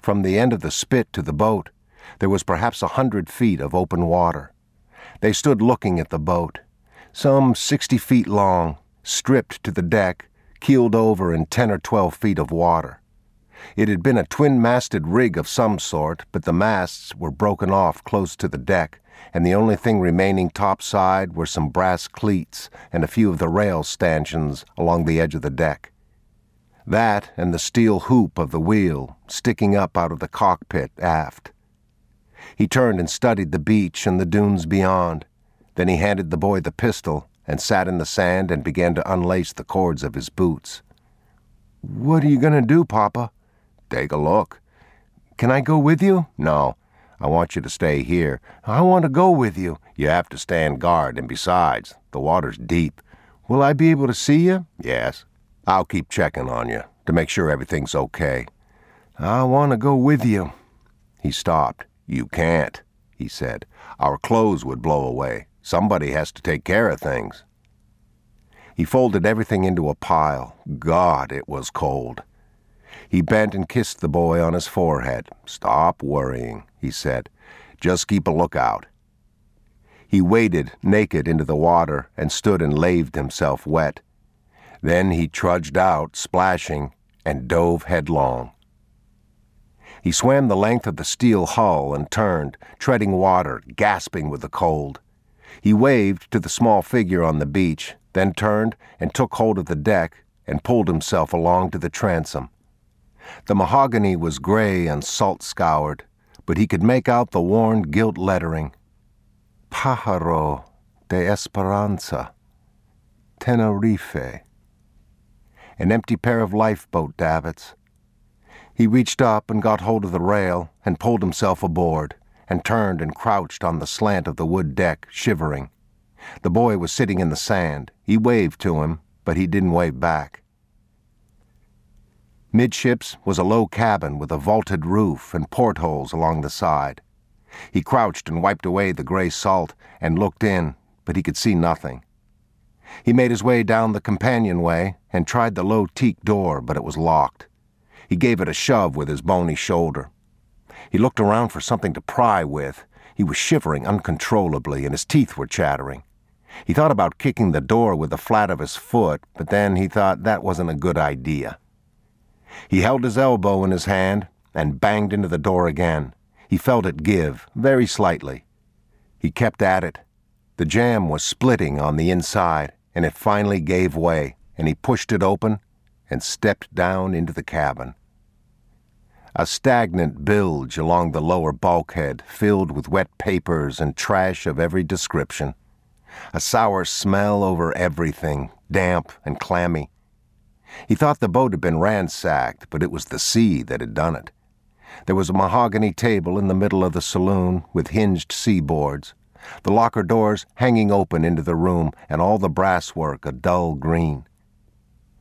From the end of the spit to the boat, there was perhaps 100 feet of open water. They stood looking at the boat, some 60 feet long, stripped to the deck, keeled over in 10 or 12 feet of water. It had been a twin-masted rig of some sort, but the masts were broken off close to the deck, and the only thing remaining topside were some brass cleats and a few of the rail stanchions along the edge of the deck. That and the steel hoop of the wheel sticking up out of the cockpit aft. He turned and studied the beach and the dunes beyond. Then he handed the boy the pistol and sat in the sand and began to unlace the cords of his boots. "What are you going to do, Papa?" "Take a look." "Can I go with you?" "No. I want you to stay here." "I want to go with you." "You have to stand guard, and besides, the water's deep." "Will I be able to see you?" "Yes. I'll keep checking on you to make sure everything's okay." "I want to go with you." He stopped. "You can't," he said. "Our clothes would blow away. Somebody has to take care of things." He folded everything into a pile. God, it was cold. He bent and kissed the boy on his forehead. "Stop worrying," he said. "Just keep a lookout." He waded naked into the water and stood and laved himself wet. Then he trudged out, splashing, and dove headlong. He swam the length of the steel hull and turned, treading water, gasping with the cold. He waved to the small figure on the beach, then turned and took hold of the deck and pulled himself along to the transom. The mahogany was gray and salt-scoured, but he could make out the worn gilt lettering. Pájaro de Esperanza, Tenerife. An empty pair of lifeboat davits. He reached up and got hold of the rail and pulled himself aboard, and turned and crouched on the slant of the wood deck, shivering. The boy was sitting in the sand. He waved to him, but he didn't wave back. Midships was a low cabin with a vaulted roof and portholes along the side. He crouched and wiped away the gray salt and looked in, but he could see nothing. He made his way down the companionway and tried the low teak door, but it was locked. He gave it a shove with his bony shoulder. He looked around for something to pry with. He was shivering uncontrollably, and his teeth were chattering. He thought about kicking the door with the flat of his foot, but then he thought that wasn't a good idea. He held his elbow in his hand and banged into the door again. He felt it give, very slightly. He kept at it. The jamb was splitting on the inside, and it finally gave way, and he pushed it open and stepped down into the cabin. A stagnant bilge along the lower bulkhead, filled with wet papers and trash of every description. A sour smell over everything, damp and clammy. He thought the boat had been ransacked, but it was the sea that had done it. There was a mahogany table in the middle of the saloon with hinged seaboards, the locker doors hanging open into the room, and all the brasswork a dull green.